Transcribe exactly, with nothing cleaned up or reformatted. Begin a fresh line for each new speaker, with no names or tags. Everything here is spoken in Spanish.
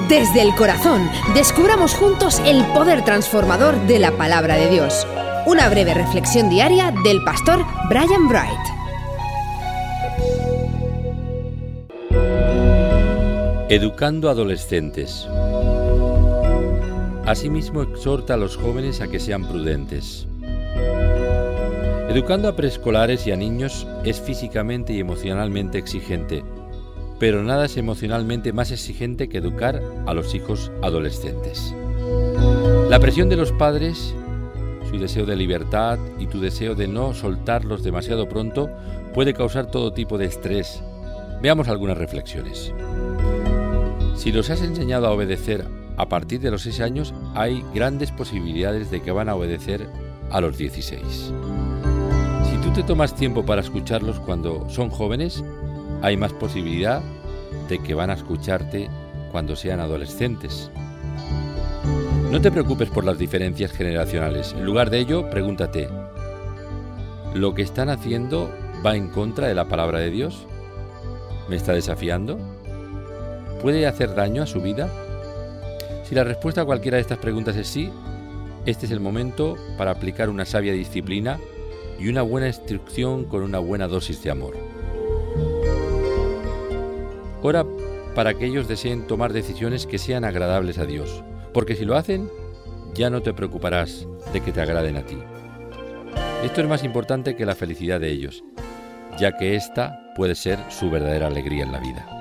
Desde el corazón, descubramos juntos el poder transformador de la palabra de Dios. Una breve reflexión diaria del pastor Brian Bright.
Educando adolescentes. Asimismo, exhorta a los jóvenes a que sean prudentes. Educando a preescolares y a niños es físicamente y emocionalmente exigente, pero nada es emocionalmente más exigente que educar a los hijos adolescentes. La presión de los padres, su deseo de libertad y tu deseo de no soltarlos demasiado pronto puede causar todo tipo de estrés. Veamos algunas reflexiones. Si los has enseñado a obedecer a partir de los seis años, hay grandes posibilidades de que van a obedecer a los dieciséis. Si tú te tomas tiempo para escucharlos cuando son jóvenes, hay más posibilidad de que van a escucharte cuando sean adolescentes. No te preocupes por las diferencias generacionales. En lugar de ello, pregúntate, ¿lo que están haciendo va en contra de la palabra de Dios? ¿Me está desafiando? ¿Puede hacer daño a su vida? Si la respuesta a cualquiera de estas preguntas es sí, este es el momento para aplicar una sabia disciplina y una buena instrucción con una buena dosis de amor. Ora para que ellos deseen tomar decisiones que sean agradables a Dios, porque si lo hacen, ya no te preocuparás de que te agraden a ti. Esto es más importante que la felicidad de ellos, ya que esta puede ser su verdadera alegría en la vida.